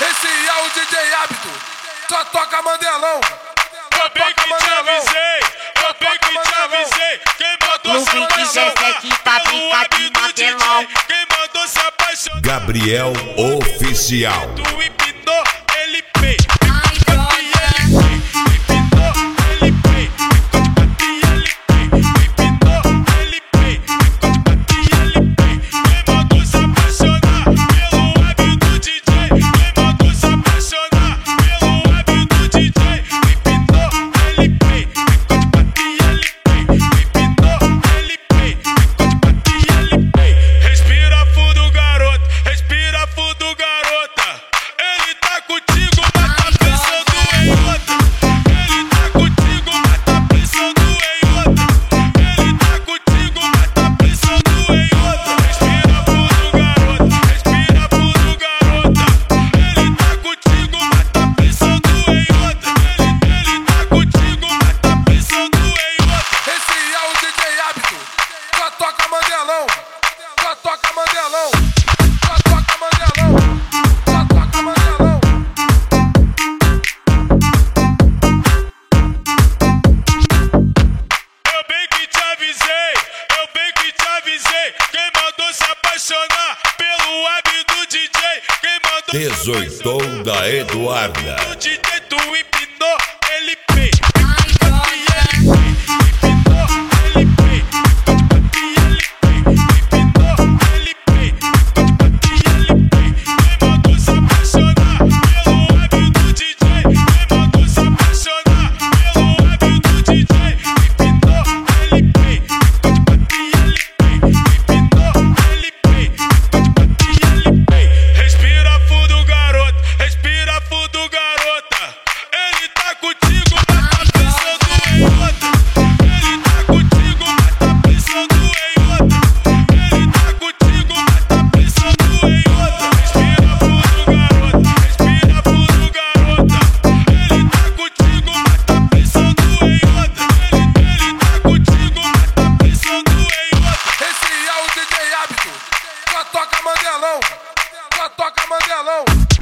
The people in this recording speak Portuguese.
Esse é o DJ Hábito, só toca Mandelão. Eu bem que te avisei, eu bem que te avisei. Quem mandou se apaixonar pelo Hábito DJ? Quem mandou se apaixonar? Gabriel Oficial. Tu empinou, ele pei. Só toca Mandelão, só toca Mandelão, só toca Mandelão. Eu bem que te avisei, eu bem que te avisei. Quem mandou se apaixonar pelo Hábito DJ? Quem mandou 18 da Eduarda. o DJ tu empinou, ele pei. Só toca Mandelão, só toca Mandelão.